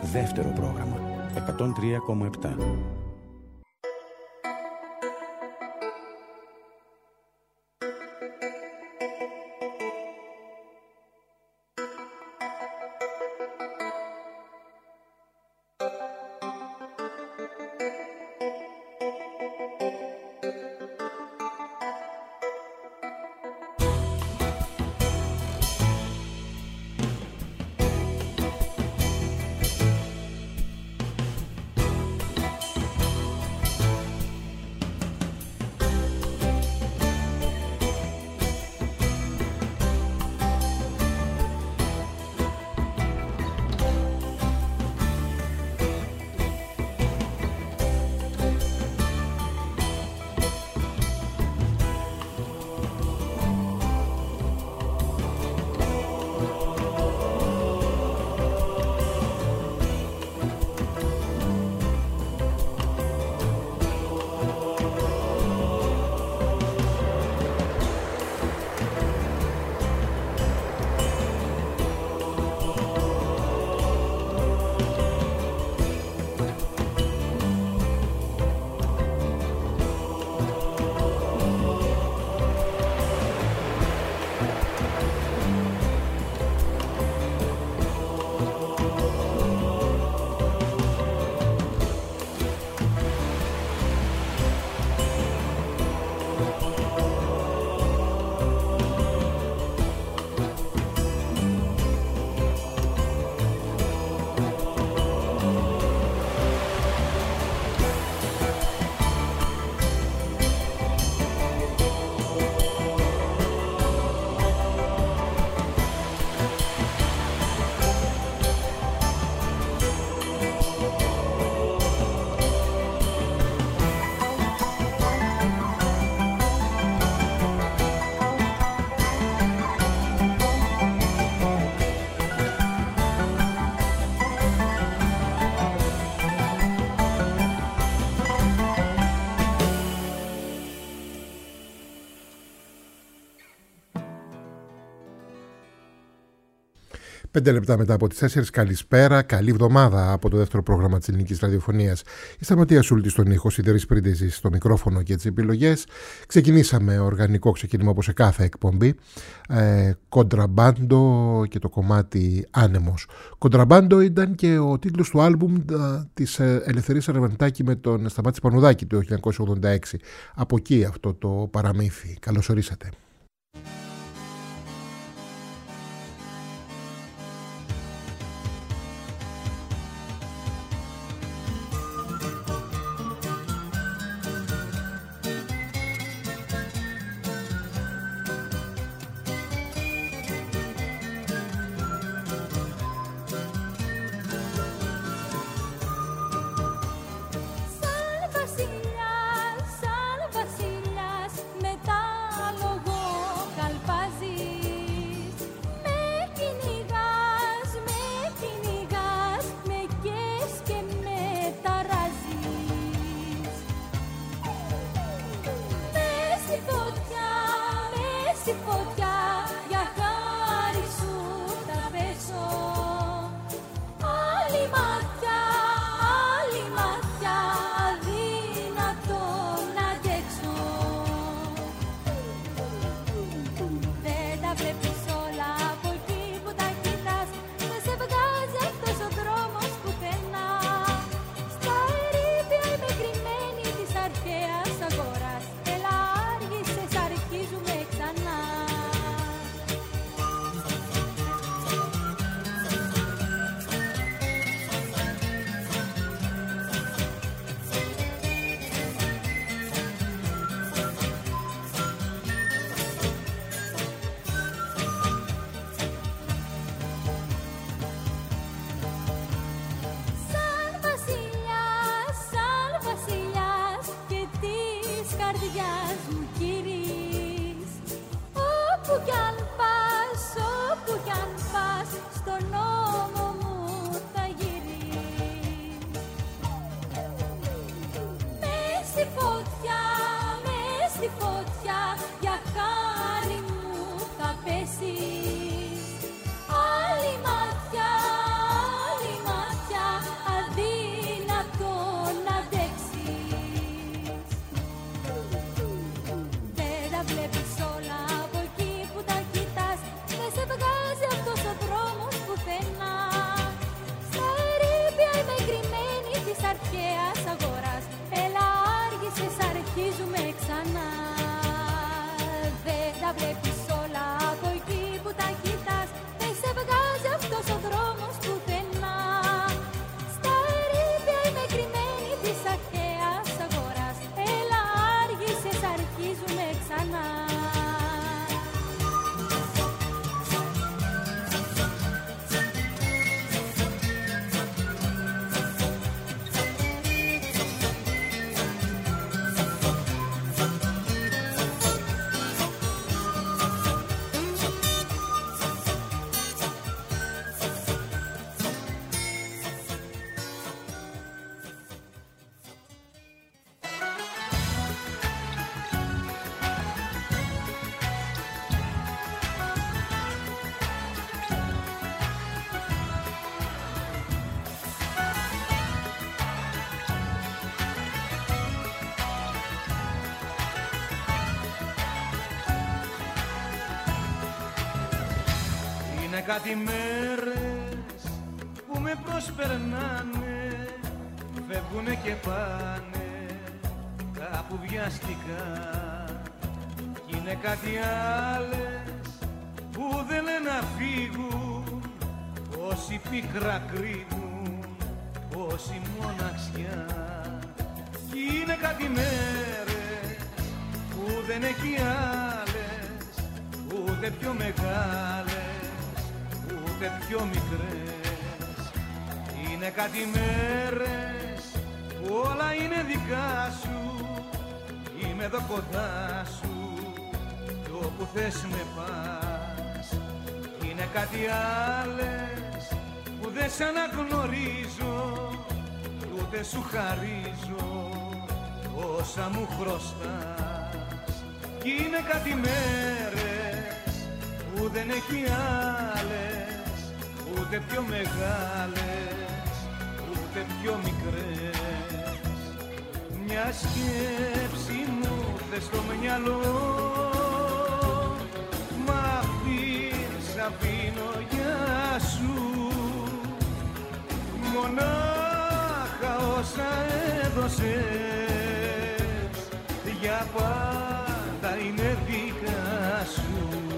Δεύτερο πρόγραμμα 103,7. Πέντε λεπτά μετά από τις 4, καλησπέρα, καλή εβδομάδα από το δεύτερο πρόγραμμα της ελληνικής ραδιοφωνίας. Η Σταματία Σούλτη στον ήχο, Σιδερής Πρίντεζης στο μικρόφωνο και τις επιλογές. Ξεκινήσαμε οργανικό ξεκίνημα όπως σε κάθε εκπομπή. Κοντραμπάντο και το κομμάτι Άνεμος. Κοντραμπάντο ήταν και ο τίτλος του άλμπουμ της Ελευθερίας Αραβανιτάκη με τον Σταμάτη Πανουδάκη το 1986. Από εκεί αυτό το παραμύθι. Καλώς ορίσατε. Σαν βασιλιάς, με τα λογό Είναι κάτι μέρες που με προσπερνάνε, φεύγουνε και πάνε κάπου βιαστικά. Κι είναι κάτι άλλες που δεν λένε να φύγουν, όσοι πίκρα κρύβουν, όσοι μοναξιά. Κι είναι κάτι μέρες που δεν έχει άλλες, ούτε πιο μεγάλες, ούτε πιο μικρές. Είναι κάτι μέρες που όλα είναι δικά σου, είμαι εδώ κοντά σου κι όπου θες με πας. Είναι κάτι άλλες που δεν σ' αναγνωρίζω, ούτε σου χαρίζω όσα μου χρωστάς. Κι είναι κάτι μέρες που δεν έχει άλλες, ούτε πιο μεγάλες, ούτε πιο μικρές. Μια σκέψη μου θες στο μυαλό, μ' αφήνω για σου. Μονάχα όσα έδωσες για πάντα είναι δικά σου.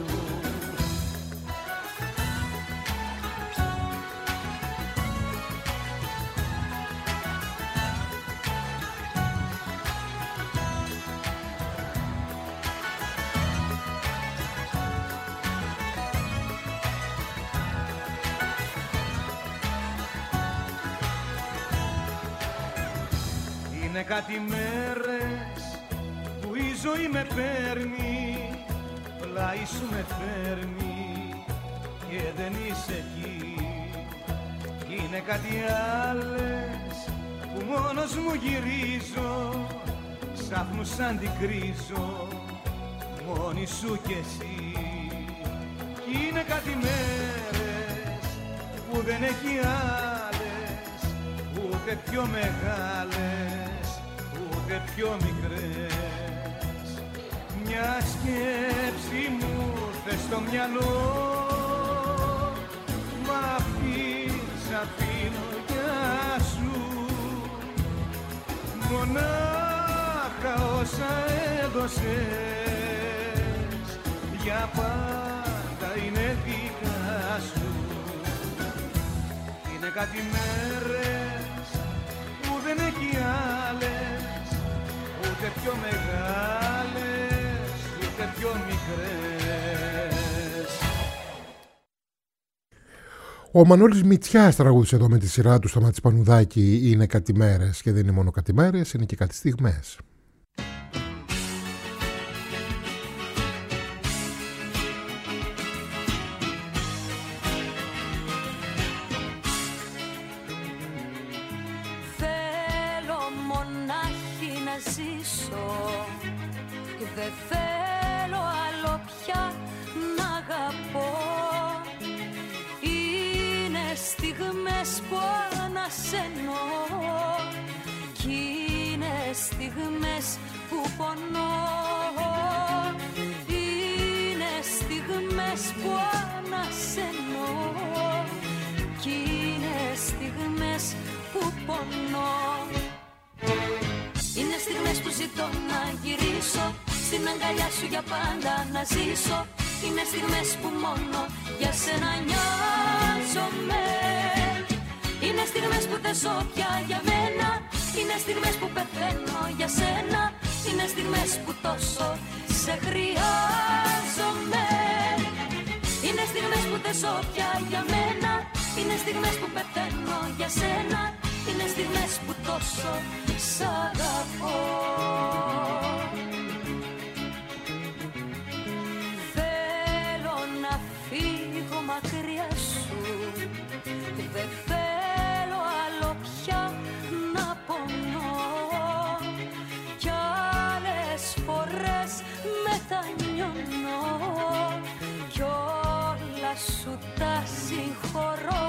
Είναι κάτι μέρες που η ζωή με παίρνει, πλάι σου με φέρνει και δεν είσαι εκεί. Είναι κάτι άλλες που μόνος μου γυρίζω, ξάφνους αντικρίζω, μόνη σου κι εσύ. Είναι κάτι μέρες που δεν έχει άλλες, ούτε πιο μεγάλες, ούτε πιο μικρές. Μια σκέψη μου θες στο μυαλό, μ' αφήνω για σου. Μονάχα όσα έδωσες για πάντα είναι δικά σου. Είναι κάτι μέρες που δεν έχει άλλες, ούτε πιο μεγάλες, ούτε πιο μικρές. Ο Μανώλης Μητσιάς τραγούδισε εδώ με τη σειρά του στο Μάτσι Πανουδάκη «Είναι κάτι μέρες» και δεν είναι μόνο κάτι μέρες, είναι και κάτι στιγμές. Δεν θέλω άλλο πια να αγαπώ. Είναι στιγμές που ανασενώ κι είναι στιγμές που πονώ. Είναι στιγμές που ανασενώ κι είναι στιγμές που πονώ. Είναι στιγμές που ζητώ να γυρίσω στην αγκαλιά σου για πάντα να ζήσω. Είναι στιγμές που μόνο για σένα νοιάζομαι. Είναι στιγμές που δεν ζω πια για μένα. Είναι στιγμές που πεθαίνω για σένα. Είναι στιγμές που τόσο σε χρειάζομαι. Είναι στιγμές που δεν ζω πια για μένα. Είναι στιγμές που πεθαίνω για σένα. Είναι στιγμές που τόσο σ' αγαπώ. Θέλω να φύγω μακριά σου. Δεν θέλω άλλο πια να πονώ. Κι άλλες φορές μετανιώνω κι όλα σου τα συγχωρώ.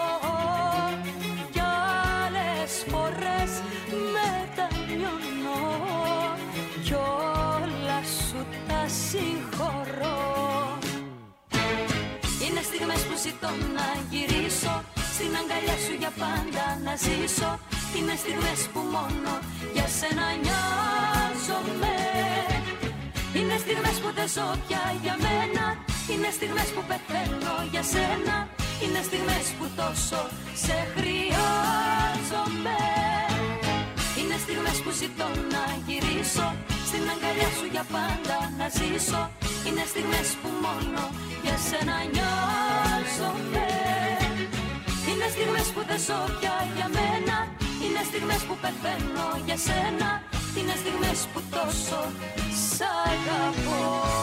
Φορές μετανιώνω κι όλα σου τα συγχωρώ. Είναι στιγμές στιγμές που ζητώ να γυρίσω, στην αγκαλιά σου για πάντα να ζήσω. Είναι στιγμές που μόνο για σένα νοιάζομαι. Είναι στιγμές που δεν ζω πια για μένα. Είναι στιγμές που πεθαίνω για σένα. Είναι στιγμές που τόσο σε χρειάζομαι. Είναι στιγμές που ζητώ να γυρίσω, στην αγκαλιά σου για πάντα να ζήσω. Είναι στιγμές που μόνο για σένα νοιάζομαι. Είναι στιγμές που δεν ζω πια για μένα. Είναι στιγμές που πεθαίνω για σένα. Είναι στιγμές που τόσο σ' αγαπώ.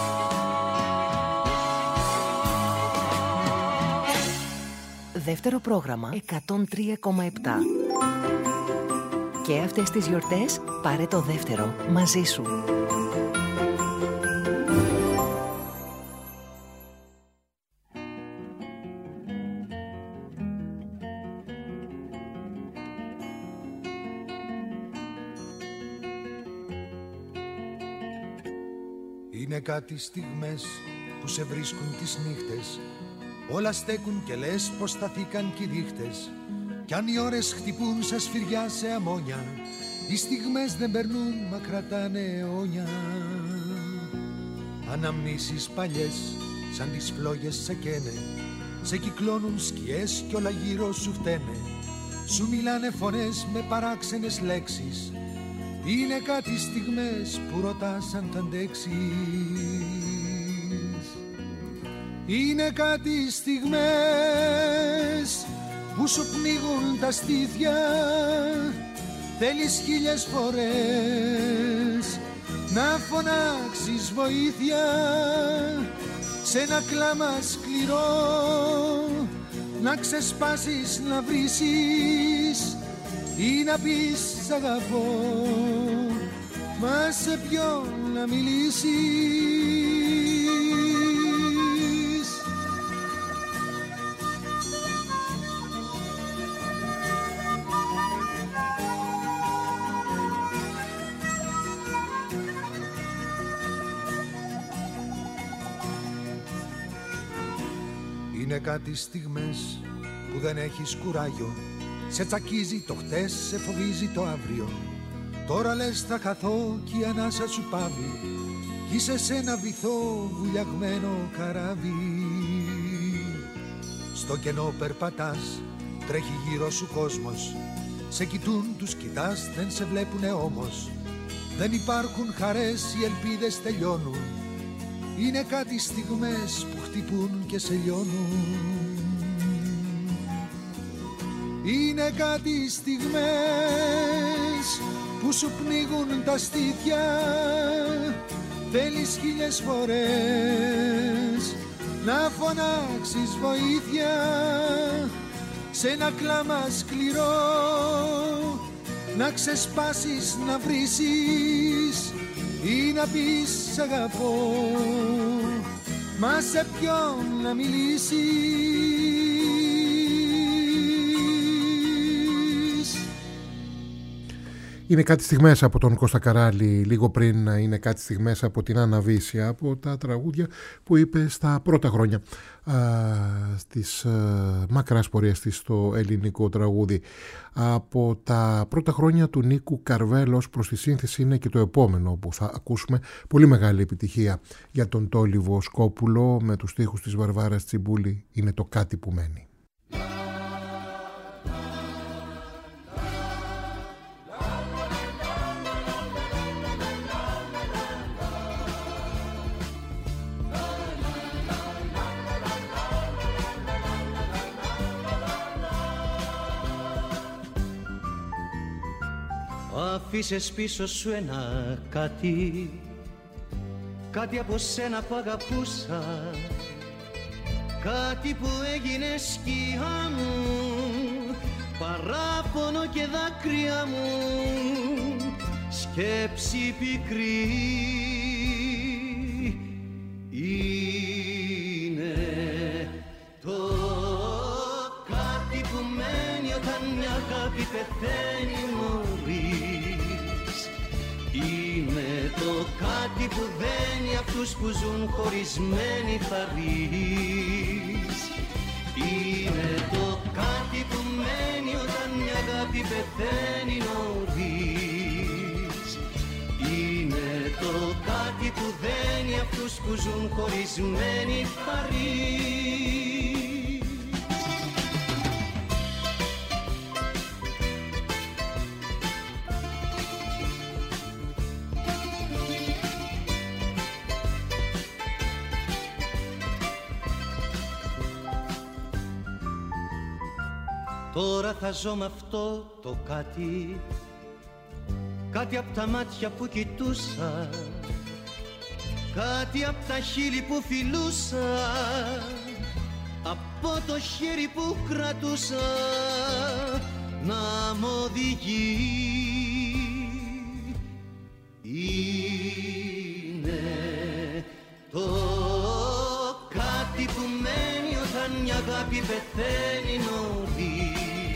Δεύτερο πρόγραμμα 103,7. Και αυτές τις γιορτές πάρε το δεύτερο μαζί σου. Είναι κάτι στιγμές που σε βρίσκουν τις νύχτες. Όλα στέκουν και λες πως σταθήκαν κι οι ρίχτες. Κι αν οι ώρες χτυπούν σαν σφυριά σε αμμόνια, οι στιγμές δεν περνούν μα κρατάνε αιώνια. Αναμνήσεις παλιές σαν τις φλόγες σε καίνε. Σε κυκλώνουν σκιές κι όλα γύρω σου φταίνε. Σου μιλάνε φωνές με παράξενες λέξεις. Είναι κάτι στιγμές που ρωτάς αν τ' αντέξεις. Είναι κάτι στιγμές που σου πνίγουν τα στήθια. Θέλεις 1000 φορές να φωνάξεις βοήθεια. Σε ένα κλάμα σκληρό να ξεσπάσεις, να βρήσεις ή να πεις σ' αγαπώ, μα σε ποιον να μιλήσεις. Είναι κάτι στιγμές που δεν έχεις κουράγιο. Σε τσακίζει το χτες, σε φοβίζει το αύριο. Τώρα λες θα χαθώ κι η ανάσα σου πάβει. Κι είσαι σε ένα βυθό βουλιαγμένο καράβι. Στο κενό περπατάς, τρέχει γύρω σου κόσμος. Σε κοιτούν, τους κοιτάς, δεν σε βλέπουνε όμως. Δεν υπάρχουν χαρές, οι ελπίδες τελειώνουν. Είναι κάτι στιγμές που χτυπούν και σε λιώνουν. Είναι κάτι στιγμές που σου πνίγουν τα στήθια. Θέλεις 1000 φορές να φωνάξεις βοήθεια. Σε ένα κλάμα σκληρό να ξεσπάσεις, να βρήσεις ή να πεις σ' αγαπώ, μα σε ποιον να μιλήσεις. Είναι κάτι στιγμές από τον Κώστα Καράλη, λίγο πριν είναι κάτι στιγμές από την Άννα Βύσσια, από τα τραγούδια που είπε στα πρώτα χρόνια της μακράς πορείας της στο ελληνικό τραγούδι. Από τα πρώτα χρόνια του Νίκου Καρβέλος προς τη σύνθεση είναι και το επόμενο που θα ακούσουμε. Πολύ μεγάλη επιτυχία για τον Τόλι Βοσκόπουλο με τους στίχους της Βαρβάρας Τσιμπούλη. Είναι το κάτι που μένει. Αφήσες πίσω σου ένα κάτι, κάτι από σένα που αγαπούσα, κάτι που έγινε σκιά μου, παράπονο και δάκρυα μου, σκέψη πικρή. Είναι το κάτι που μένει όταν μια αγάπη πεθαίνει μωρή. Είναι το κάτι που δένει αυτούς που ζουν χωρισμένοι θα δεις. που ζουν χωρισμένοι χαρείς. Τώρα θα ζω με αυτό το κάτι, κάτι απ' τα μάτια που κοιτούσα, κάτι απ' τα χείλη που φιλούσα, από το χέρι που κρατούσα να μ' οδηγεί. Είναι το κάτι που μένει όταν μια αγάπη πεθαίνει νωρίς.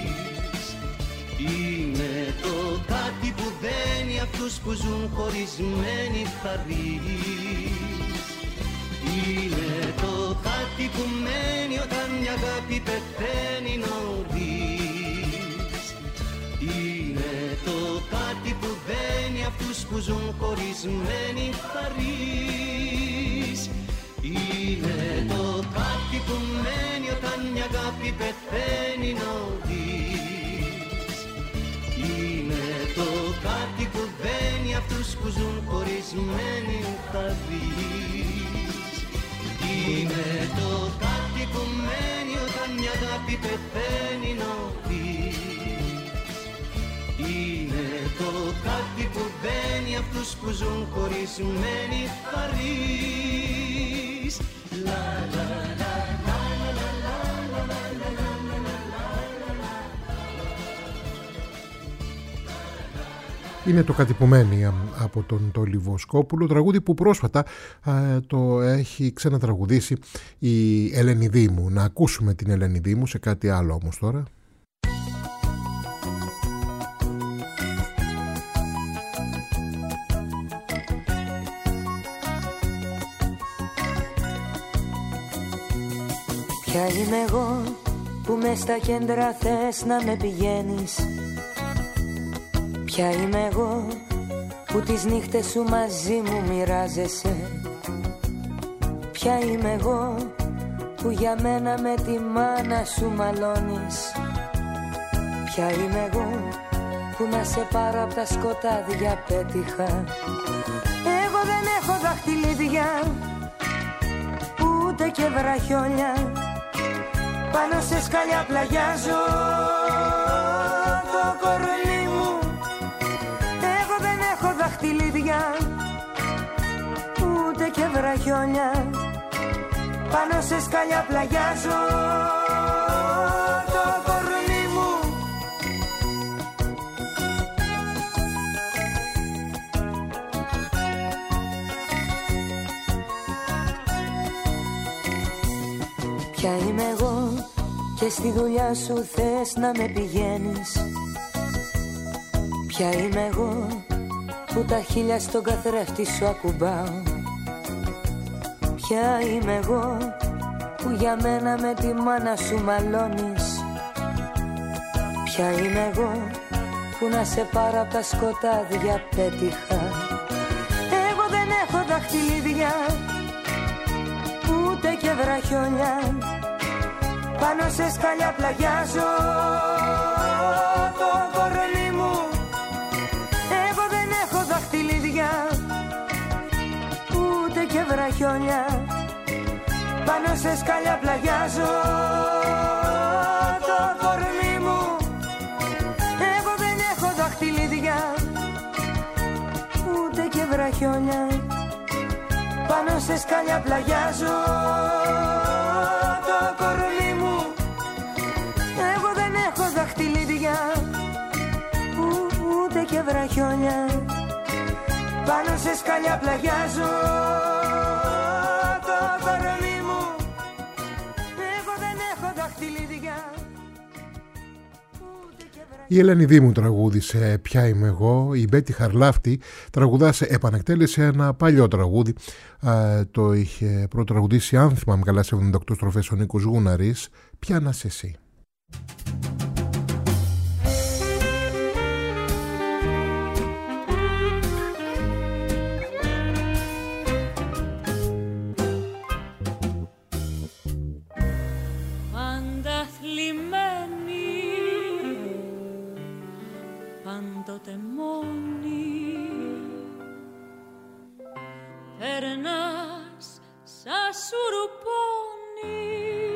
Είναι το κάτι που δένει αυτούς που ζουν χωρισμένοι χαρείς. Είναι το κάτι που μένει όταν μια αγάπη πεθαίνει νωρίς. Είναι το κάτι που δένει αυτούς που ζουν χωρισμένοι χαρείς. Είναι το κάτι που μένει όταν μια αγάπη πεθαίνει νωρίς. Είναι το κάτι που δένει αυτούς που ζουν χωρισμένοι χαρείς. Είναι το κάτι που μένει όταν μια αγάπη πεθαίνει νωρίς. Είναι το κάτι που δένει αυτούς που ζουν χωρισμένοι χαρείς. La la la la la la la la la la. Είναι το κάτι που μένει από τον Τόλι Βοσκόπουλο, τραγούδι που πρόσφατα το έχει ξανατραγουδήσει η Ελένη Δήμου. Να ακούσουμε την Ελένη Δήμου σε κάτι άλλο όμως τώρα. Ποια είμαι εγώ που μες στα κέντρα θες να με πηγαίνεις? Ποια είμαι εγώ που τις νύχτες σου μαζί μου μοιράζεσαι? Ποια είμαι εγώ που για μένα με τη μάνα σου μαλώνεις? Ποια είμαι εγώ που να σε πάρω απ' τα σκοτάδια πέτυχα? Εγώ δεν έχω δαχτυλίδια ούτε και βραχιόλια, πάνω σε σκαλιά πλαγιάζω το κορμί μου. Εγώ δεν έχω δαχτυλίδια ούτε και βραχιόλια, πάνω σε σκαλιά πλαγιάζω το κορμί μου. Ποια είμαι εγώ και στη δουλειά σου θες να με πηγαίνεις? Ποια είμαι εγώ που τα χείλια στον καθρέφτη σου ακουμπάω? Ποια είμαι εγώ που για μένα με τη μάνα σου μαλώνεις? Ποια είμαι εγώ που να σε πάρω απ' τα σκοτάδια πέτυχα? Εγώ δεν έχω δαχτυλίδια ούτε και βραχιόλια, πάνω σε σκαλιά πλαγιάζω το κορμί μου. Εγώ δεν έχω δαχτυλίδια ούτε και βραχιόλια, πάνω σε σκαλιά πλαγιάζω το κορμί μου. Εγώ δεν έχω δαχτυλίδια ούτε και βραχιόλια, πάνω σε σκαλιά πλαγιάζω το κορμί μου. Εγώ δεν έχω δαχτυλίδια ούτε και βραχιόλια, πάνω σε σκαλιά πλαγιάζω το κορμί μου. Εγώ δεν έχω δαχτυλίδια. Η Ελένη Δήμου τραγούδισε «Ποια είμαι εγώ». Η Μπέτη Χαρλάφτη τραγουδάσε, επανεκτέλεσε ένα παλιό τραγούδι. Το είχε πρωτοτραγουδήσει, αν θυμάμαι καλά, σε 78 στροφές ο Νίκος Γούναρης. «Ποια να σε εσύ». θλιμμένη, πάντοτε μόνη. Περνάς σαν σουρουπώνει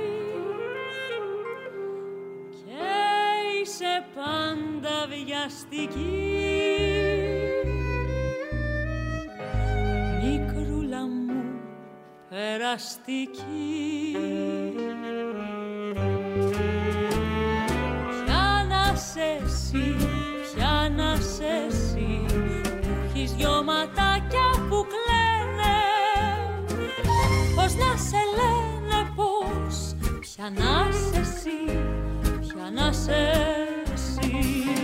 και είσαι πάντα βιαστική. Μικρούλα μου περαστική. Ποια να σε εσύ, ποια να σε εσύ, που έχεις δυο ματάκια που κλαίνε. Πώς να σε λένε, πώς, ποια να σε εσύ, ποια να σε εσύ.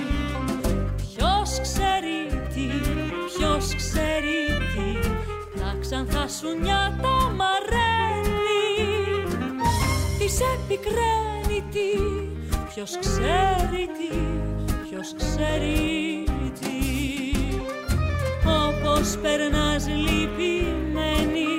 Ποιος ξέρει τι, ποιος ξέρει τι, τα ξανθά σου νιάτα μαραίνει. Τι σε πικραίνει τι, ποιος ξέρει τι, ποιος ξέρει τι. Όπως περνάς λυπημένη,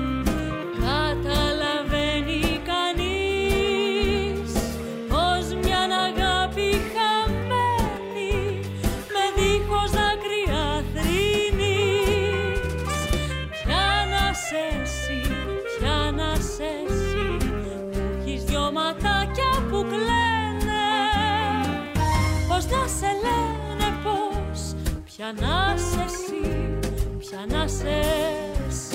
καταλαβαίνει κανείς πως μιαν αγάπη χαμένη με δίχως δάκρυα θρηνείς. Ποια να σε εσύ, ποια να σε εσύ, που έχεις δυο ματάκια που κλαίνε. Πώς να σε λένε, πώς, ποια να σε εσύ, ποια να σε εσύ.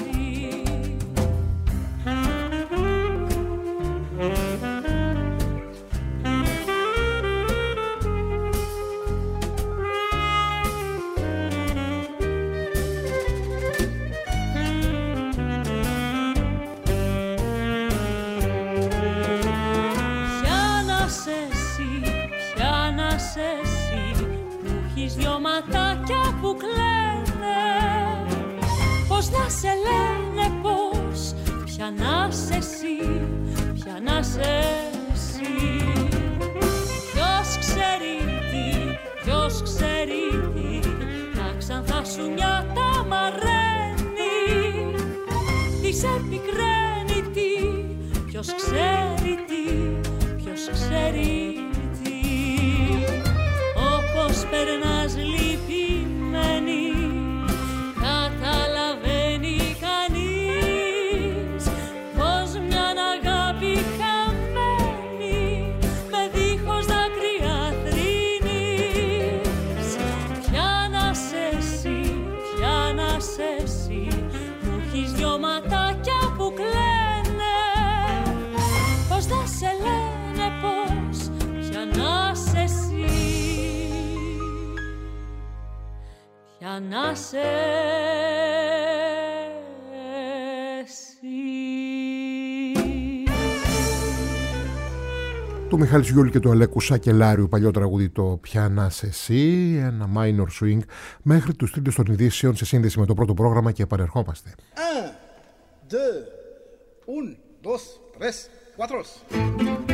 Δυο ματάκια που κλαίνε. Πώς να σε λένε, πώς, ποια να σε εσύ, ποια να σε εσύ. Ποιος ξέρει τι, ποιος ξέρει τι, τα ξανθά σου νιάτα μαραίνει. Τι σε πικραίνει τι, ποιος ξέρει τι, ποιος ξέρει. Πώς περνάς λυπημένη, καταλαβαίνει κανείς πως μιαν αγάπη χαμένη με δίχως δάκρυα θρηνείς. Ποια να σε εσύ, ποια να σε εσύ, που έχεις δυο ματάκια που κλαίνε. Πώς να σε λένε, πώς, ποια να σε εσύ, για να σε εσύ. Του Μιχάλη Σιούλη και του Αλέκου Σακελάριου, παλιό τραγούδι, το «Πια να σε εσύ», ένα minor swing μέχρι τους τίτλους των ειδήσεων σε σύνδεση με το πρώτο πρόγραμμα και επανερχόμαστε. 1, 2, 1, 2, 3, 4.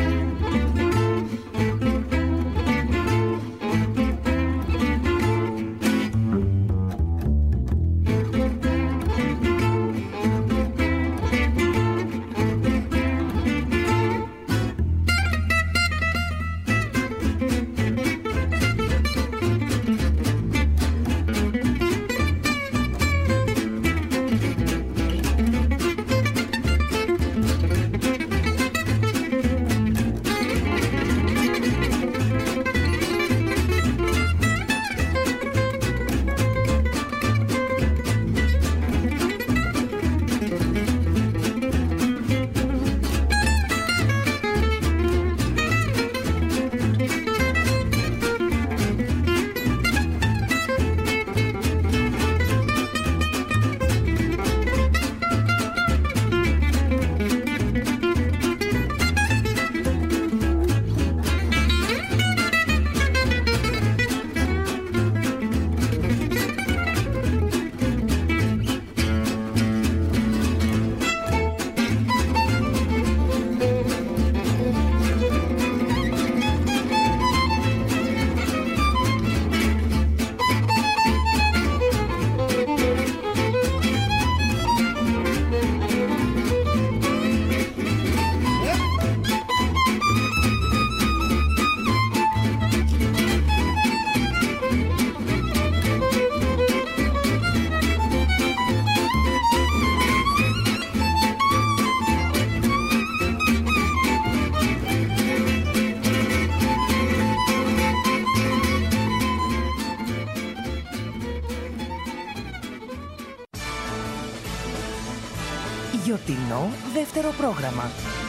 Φετινό δεύτερο πρόγραμμα.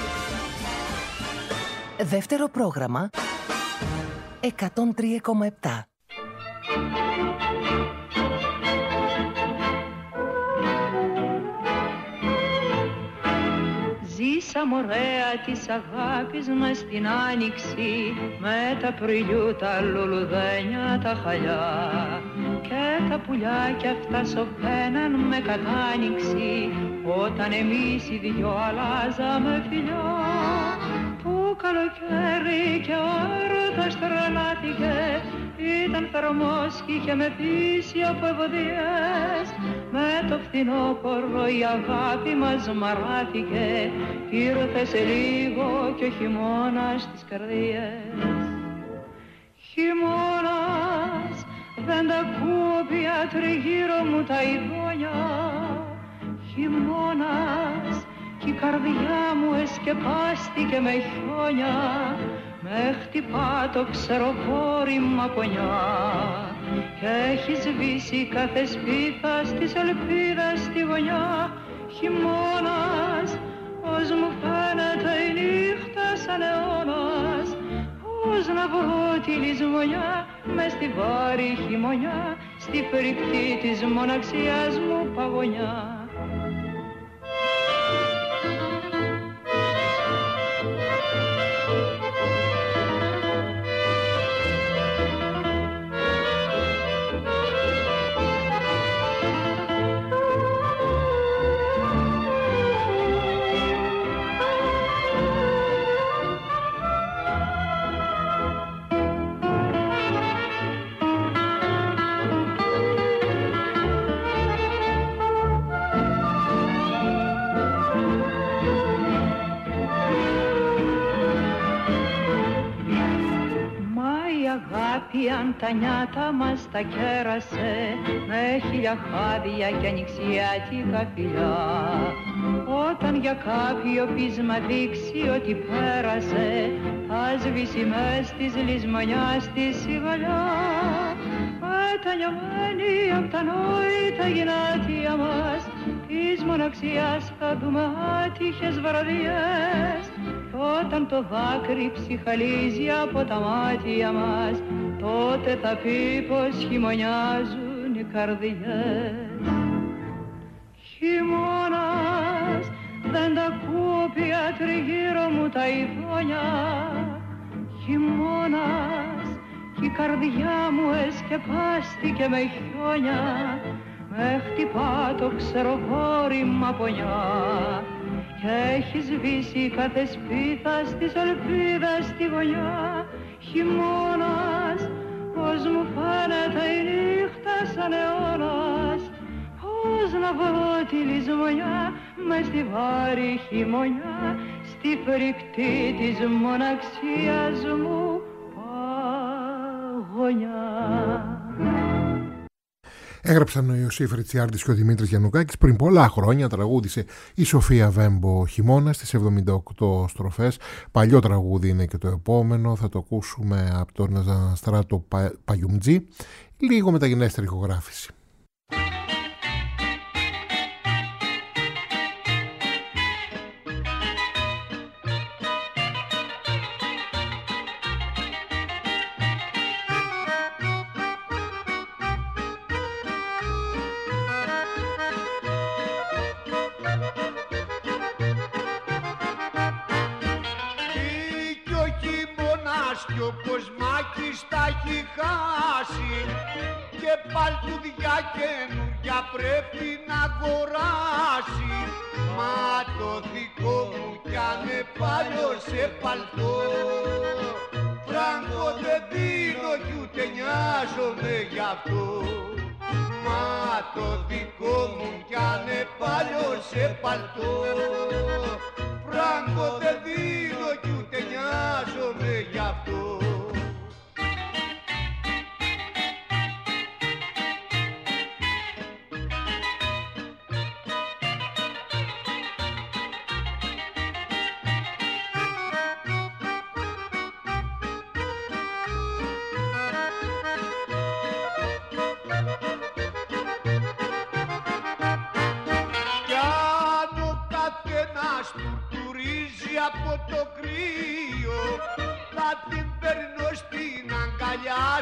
Δεύτερο πρόγραμμα 103,7. Ζήσαμε ωραία της αγάπης μες στην άνοιξη, με τα πρωιλιού, τα λουλουδένια, τα χαλιά και τα πουλιά κι αυτά σωπαίναν με κατάνοιξη, όταν εμείς οι δυο αλλάζαμε φιλιά. Το καλοκαίρι και ο έρωτας τρελάθηκε, ήταν θερμός κι είχε με πείσει από ευωδιές. Με το φθινόπωρο η αγάπη μας μαράθηκε, ήρθε σε λίγο κι ο χειμώνας στις καρδιές. Χειμώνας, δεν τα ακούω πια τριγύρω μου τα ειδόνια. Χειμώνας, κι η καρδιά μου εσκεπάστηκε με χιόνια. Με χτυπά το ξεροπόρι μαπονιά κι έχει σβήσει κάθε σπίθα στις ελπίδες στη γωνιά. Χειμώνας, ως μου φαίνεται η νύχτα σαν αιώνας, πώς να βρω τη λησμονιά μες στη βάρη χειμωνιά, στη φρικτή της μοναξιάς μου παγωνιά. Αν τα νιάτα μας τα κέρασε με χίλια χάδια και ανοιξιάτικα φιλιά, όταν για κάποιο πείσμα δείξει ότι πέρασε, θα σβήσει μες της λησμονιάς τη σιγαλιά. Μετανιωμένοι απ' τα νόητα γυνάτια μας, της μοναξιάς θα δούμε άτυχες βραδιές. Όταν το δάκρυ ψυχαλίζει από τα μάτια μας, τότε θα πει πως χειμωνιάζουν οι καρδιές. Χειμώνας, δεν τα ακούω πια τριγύρω μου τα ειδόνια. Χειμώνας, κι η καρδιά μου εσκεπάστηκε με χιόνια. Με χτυπά το ξεροπόρι μαπονιά κι έχει σβήσει κάθε σπίθα στις ελπίδες στη γωνιά. Χειμώνας, πώς μου φαίνεται η νύχτα σαν αιώνας, πώς να βρω τη λησμονιά μες στη βάρη χειμωνιά, στη φρικτή της μοναξιάς μου παγωνιά. Έγραψαν ο Ιωσήφ Ριτσιάρντης και ο Δημήτρης Γιαννουκάκης πριν πολλά χρόνια. Τραγούδισε η Σοφία Βέμπο Χειμώνα στις 78 στροφές. Παλιό τραγούδι είναι και το επόμενο. Θα το ακούσουμε από τον Στράτο Παγιουμτζή, λίγο μεταγενέστερη ηχογράφηση. κι ο Κοσμάκης τα έχει χάσει και παλτούδια καινούρια πρέπει να αγοράσει. Μα το δικό μου κι αν παλιό σε παλτό, φράγκο δεν δίνω κι ούτε νοιάζομαι γι' αυτό. Μα το δικό μου κι αν παλιό σε παλτό, φράγκο δεν δίνω κι ούτε νοιάζομαι γι' αυτό.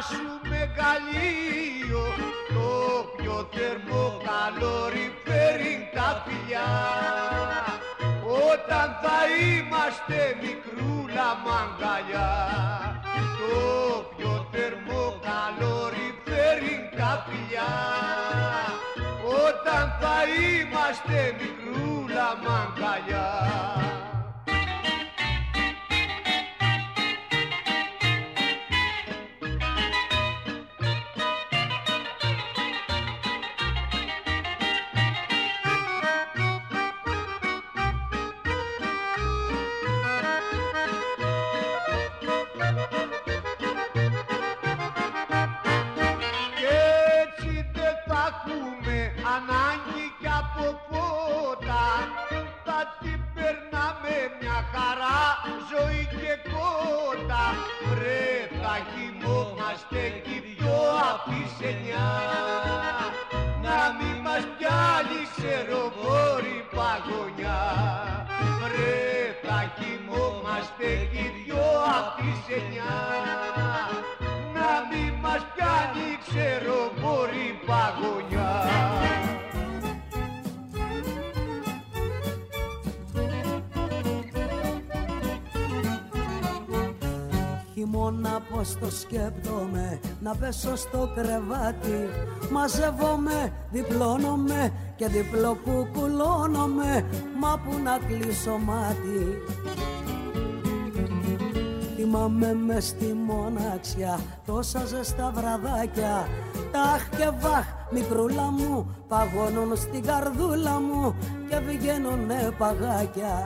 σου μεγαλείο, το πιο θερμό καλοριφέρει τα φιλιά. Όταν θα είμαστε μικρούλα μαγκαλιά, το πιο θερμό καλοριφέρει τα φιλιά. Όταν θα είμαστε μικρούλα μαγκαλιά. Ανάγκη κι από πότα, θα την περνάμε μια χαρά ζωή και κότα. Βρε θα κοιμόμαστε κι δυο απ' τις 9, να μη μας πιάνει ξεροβόρη παγωνιά. Βρε θα κοιμόμαστε κι δυο απ' τις 9, να μη μας πιάνει ξεροβόρη παγωνιά. Χειμώνα πως το σκέπτομαι, να πέσω στο κρεβάτι. Μαζεύομαι, διπλώνομαι και διπλό κουκουλώνομαι, μα που να κλείσω μάτι. Θυμάμαι μες στη μοναξιά τόσα ζεστά βραδάκια. Τάχ και βάχ μικρούλα μου, παγώνουν στην καρδούλα μου και βγαίνουνε παγάκια.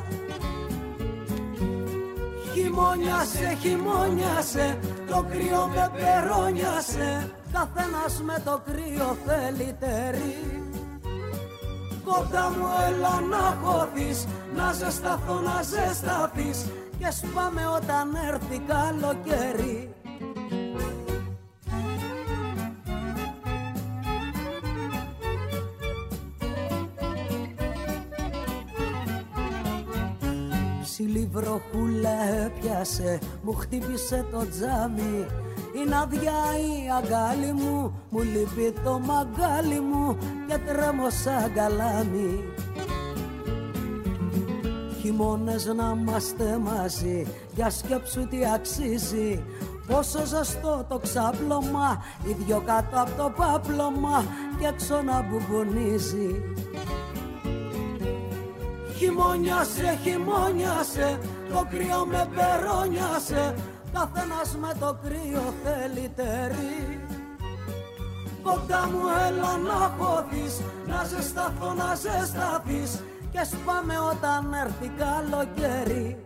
Χειμώνιασε, χειμώνιασε, το κρύο με περώνιασε. Καθένας με το κρύο θέλει τερί. Κοντά μου έλα να χωθείς, να ζεσταθώ, να ζεσταθείς, και σπάμε όταν έρθει καλοκαίρι. Ψηλή βροχούλα έπιασε, μου χτύπησε το τζάμι. Είναι αδειά η αγκάλι μου, μου λείπει το μαγκάλι μου και τρέμω σαν καλάμι. Χειμώνες να είμαστε μαζί, για σκέψου τι αξίζει. Πόσο ζεστό το ξάπλωμα, οι δυο κάτω από το πάπλωμα και έξω να μπουμπουνίζει. Χειμώνιασε, χειμώνιασε, το κρύο με περώνιασε. Καθένας με το κρύο θέλει τερί. Κοντά μου έλα να χωθείς, να ζεσταθώ, να ζεσταθείς, και σπάμε όταν έρθει καλοκαίρι.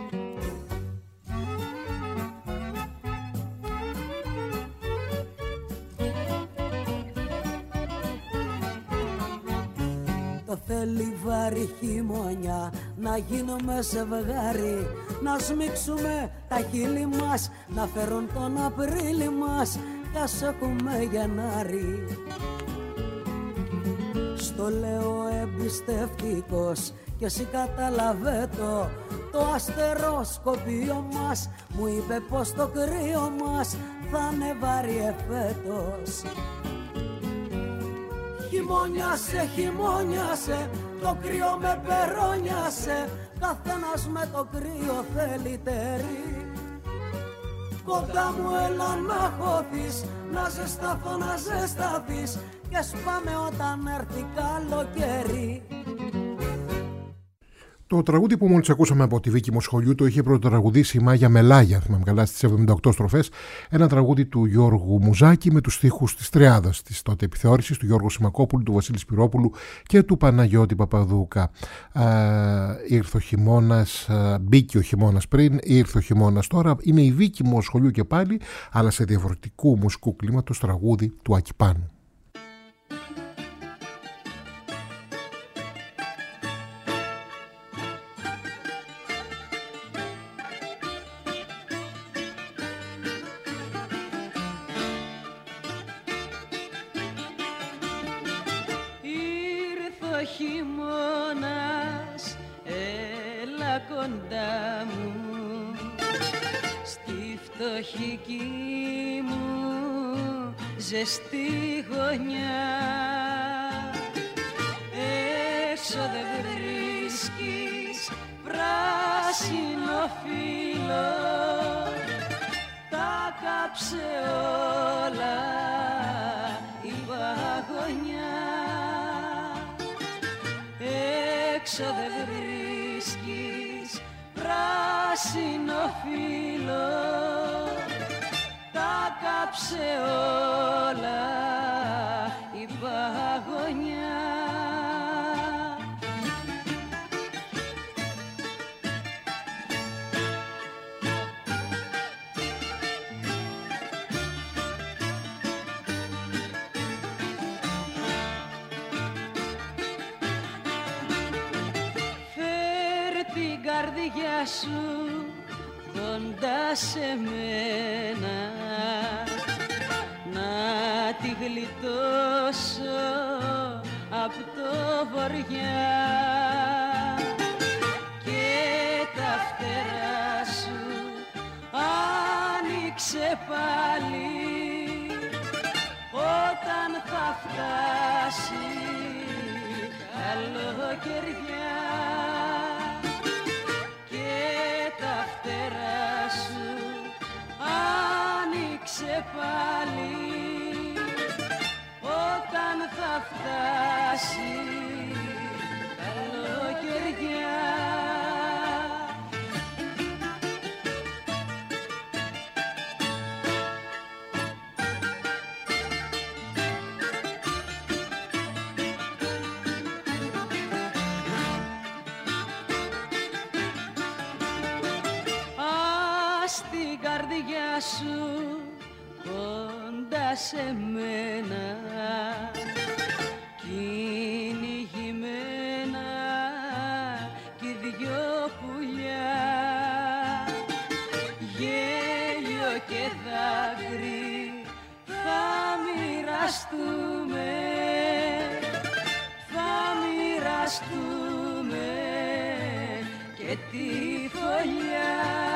Το θέλει βάρη χειμωνιά, να γίνουμε ζευγάρι, να σμίξουμε τα χείλη μας, να φέρουν τον Απρίλη μας, κι ας έχουμε Γενάρη. Στο λέω εμπιστευτικός και εσύ κατάλαβε το αστεροσκοπείο μας μου είπε πως το κρύο μας θα είναι βάρη εφέτος. Χειμώνιασε, χειμώνιασε, το κρύο με περώνιασε, καθένας με το κρύο θέλει τερί. Κοντά μου έλα να χωθείς, να ζεσταθώ, να ζεσταθείς, και σπάμε όταν έρθει καλοκαίρι. Το τραγούδι που μόλις ακούσαμε από τη Βίκη Μοσχολιού το είχε πρωτοτραγουδήσει η Μάγια Μελάγια, αν θυμάμαι καλά, στις 78 στροφές. Ένα τραγούδι του Γιώργου Μουζάκη με τους στίχους της Τριάδας της τότε επιθεώρησης, του Γιώργου Σιμακόπουλου, του Βασίλη Σπυρόπουλου και του Παναγιώτη Παπαδούκα. Ήρθε ο χειμώνας, μπήκε ο χειμώνας πριν, ήρθε ο χειμώνας τώρα. Είναι η Βίκη Μοσχολιού και πάλι, αλλά σε διαφορετικού μουσικού κλίματος, τραγούδι του Άκη Πάνου. Χειμώνας, έλα κοντά μου, στη φτωχική μου ζεστή γωνιά. Έξω δεν βρίσκεις πράσινο φύλλο, τα κάψε όλα η παγωνιά. Έξω δεν βρίσκεις πράσινο φύλλο, τα κάψε όλα η παγωνιά. Καρδιά σου κοντά σε μένα, να τη γλιτώσω απ' το βοριά, και τα φτερά σου άνοιξε πάλι όταν θα φτάσει καλοκαιριά. Τα φτερά σου άνοιξε πάλι όταν θα φτάσει καλοκαιριά. Καρδιά σου κοντά σε μένα, κυνηγημένα κι δυο πουλιά, γέλιο και δάκρυ θα μοιραστούμε, θα μοιραστούμε και τη φωλιά.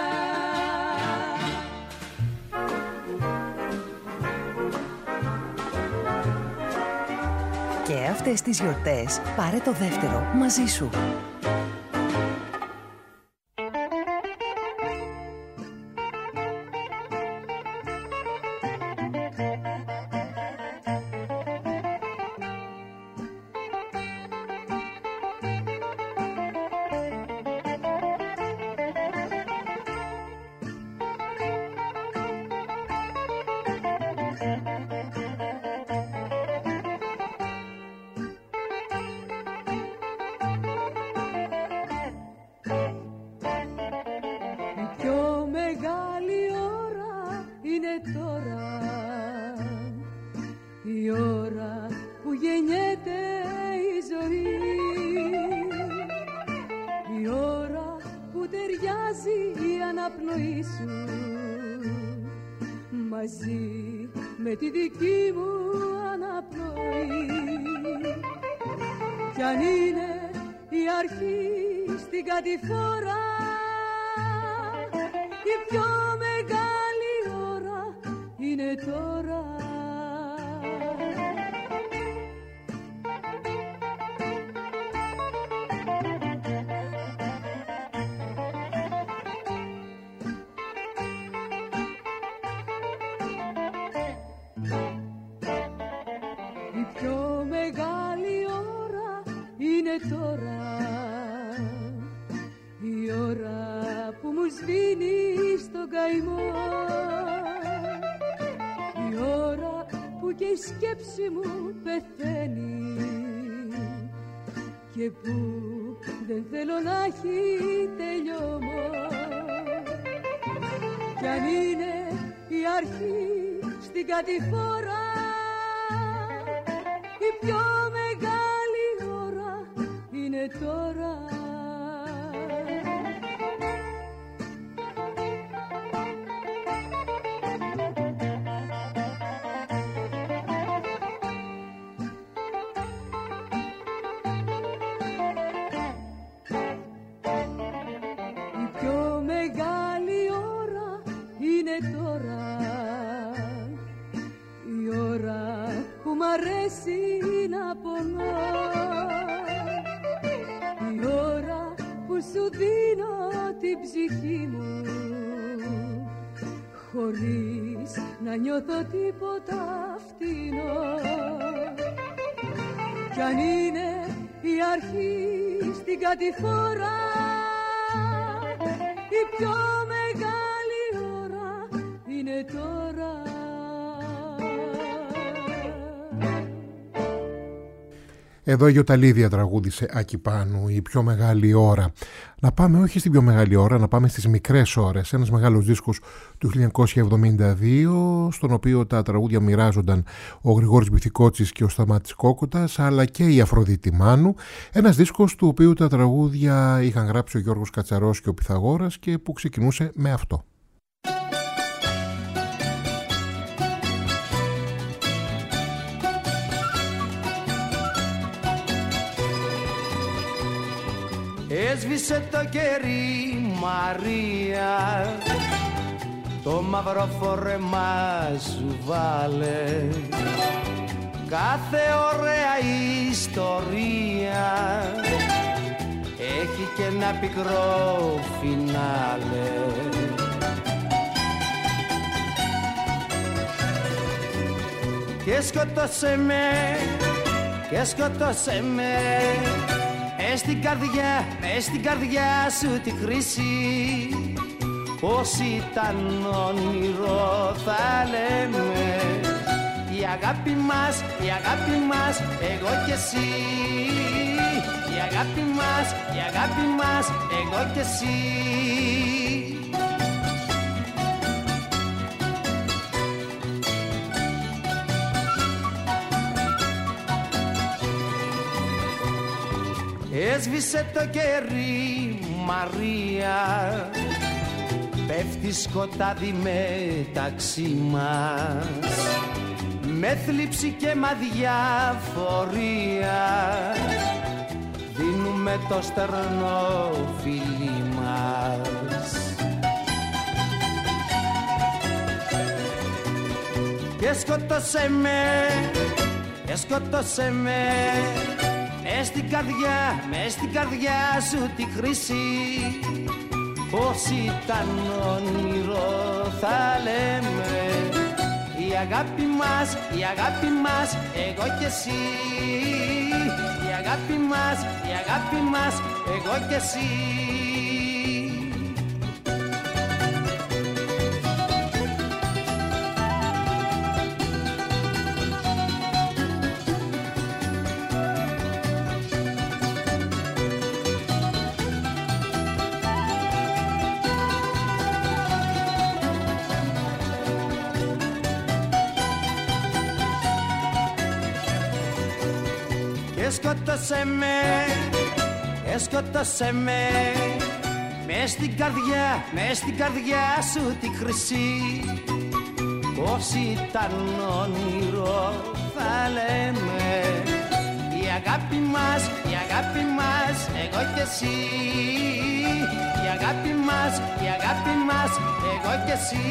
Και αυτές τις γιορτές πάρε το δεύτερο μαζί σου. αρέσει να πονώ. Η ώρα που σου δίνω την ψυχή μου, χωρίς να νιώθω τίποτα φτηνό. Κι αν είναι η αρχή στην κατηφόρα, η πιο μεγάλη ώρα είναι τώρα. Εδώ η Γιοταλίδια τραγούδισε Άκη Πάνου, η πιο μεγάλη ώρα. Να πάμε όχι στην πιο μεγάλη ώρα, να πάμε στις μικρές ώρες. Ένας μεγάλος δίσκος του 1972, στον οποίο τα τραγούδια μοιράζονταν ο Γρηγόρης Μπιθικότσης και ο Σταμάτης Κόκοτας, αλλά και η Αφροδίτη Μάνου. Ένας δίσκος του οποίου τα τραγούδια είχαν γράψει ο Γιώργος Κατσαρός και ο Πυθαγόρας και που ξεκινούσε με αυτό. Έσβησε το κερί Μαρία, το μαύρο φόρεμα σου βάλε. Κάθε ωραία ιστορία έχει και ένα πικρό φινάλε. Και σκότωσε με, και σκότωσε με, μες στην καρδιά σου τη χρήση. Πώς ήταν όνειρο θα λέμε, η αγάπη μας, η αγάπη μας, εγώ και εσύ. Η αγάπη μας, η αγάπη μας, εγώ και εσύ. Έσβησε το κερί Μαρία, πέφτει σκοτάδι μεταξύ μας, με θλίψη και μαδιαφορία δίνουμε το στερνό φιλί μας. Και σκότωσε με, και σκότωσε με, μες στην καρδιά σου τη χρήση. Πώς ήταν όνειρο θα λέμε, η αγάπη μας, η αγάπη μας, εγώ και εσύ. Η αγάπη μας, η αγάπη μας, εγώ και εσύ. Σκότωσε με, σκότωσε με, μες στην καρδιά σου τη χρυσή. Πώς ήταν όνειρο θα λέμε, η αγάπη μας, η αγάπη μας, εγώ και εσύ. Η αγάπη μας, η αγάπη μας, εγώ και εσύ.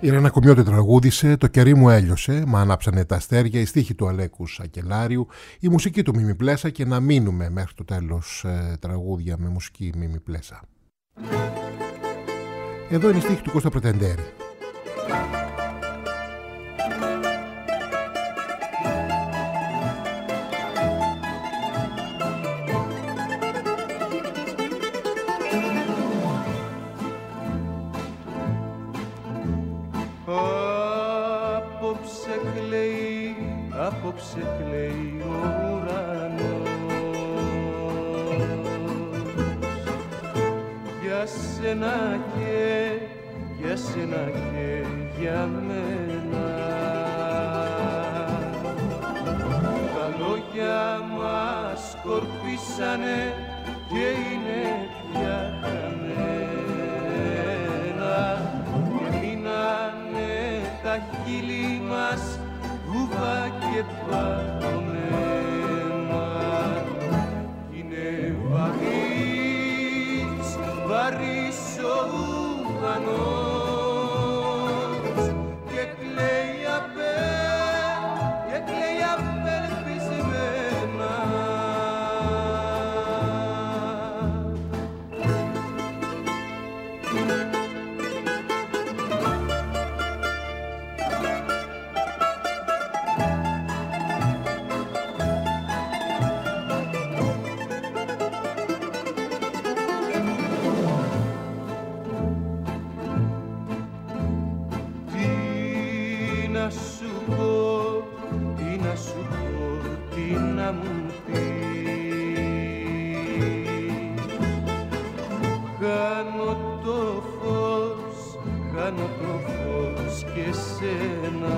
Η Ρένα Κομιώτη τραγούδισε «Το κερί μου έλειωσε», «Μα ανάψανε τα αστέρια», η στίχη του Αλέκου Σακελάριου, η μουσική του Μίμη Πλέσα, και να μείνουμε μέχρι το τέλος τραγούδια με μουσική Μίμη Πλέσα. Εδώ είναι η στίχη του Κώστα Πρετεντέρη. Απόψε κλαίει ο ουρανός για σένα και για μένα. Τα λόγια μας σκορπίσανε και είναι πια χαμένα και μείνανε τα χείλη μας βουβά και παγωμένα. Είναι βαρύς ο ουρανός και κλαίει απελπισμένα. Χάνω το φως και σένα.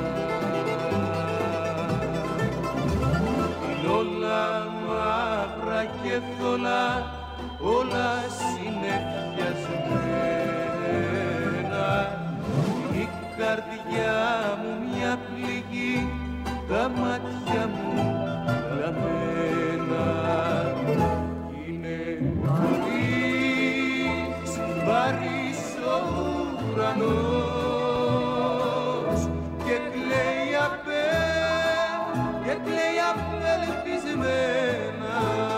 Είναι όλα μαύρα και θολά, όλα συνεφιασμένα. Η καρδιά μου μια πληγή, τα μάτια μου λαμμένα. Είναι βαρύς ο ουρανός και κλαίει απελπισμένα.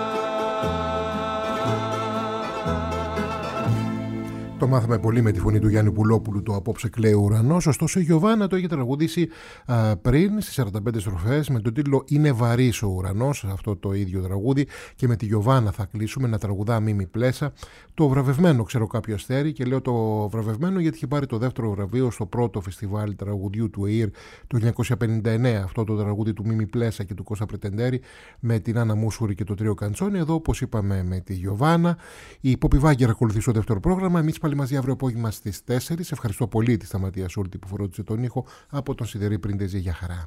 Το μάθαμε πολύ με τη φωνή του Γιάννη Πουλόπουλου, το «Απόψε κλαίει ο ουρανός». Ωστόσο η Γιωβάνα το είχε τραγουδήσει πριν στις 45 στροφές με τον τίτλο «Είναι βαρύς ο ουρανός», αυτό το ίδιο τραγούδι, και με τη Γιωβάνα θα κλείσουμε να τραγουδά Μίμη Πλέσα. Το βραβευμένο, ξέρω κάποιο αστέρι, και λέω το βραβευμένο γιατί είχε πάρει το δεύτερο βραβείο στο πρώτο φεστιβάλ τραγουδιού του ΕΙΡ το 1959, αυτό το τραγούδι του Μίμη Πλέσα και του Κώστα Πρετεντέρη με την Άννα Μούσουρη και το Τρίο Καντσόνι. Εδώ, όπως είπαμε, με τη Γιωβάνα. Η Πόπη Βάγκερ ακολουθεί στο δεύτερο πρόγραμμα. Εμείς πάλι μαζί αύριο απόγευμα στις 4. Ευχαριστώ πολύ τη Σταματία Σούλτη που φρόντισε τον ήχο από τον Σιδερή Πριντεζή. Για χαρά.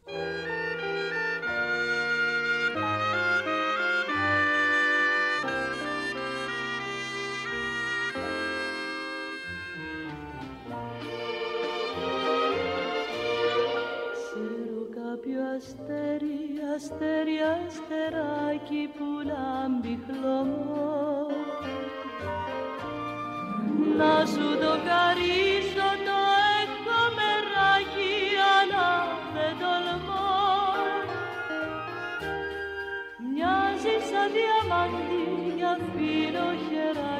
Ξέρω κάποιο αστέρι, αστέρι, αστεράκι που λάμπει χλωμό, να σου το χαρίσω, το έχω μεράκι, αλλά δεν τολμώ. Μοιάζει σαν διαμάντι για φύλλο χεράκι.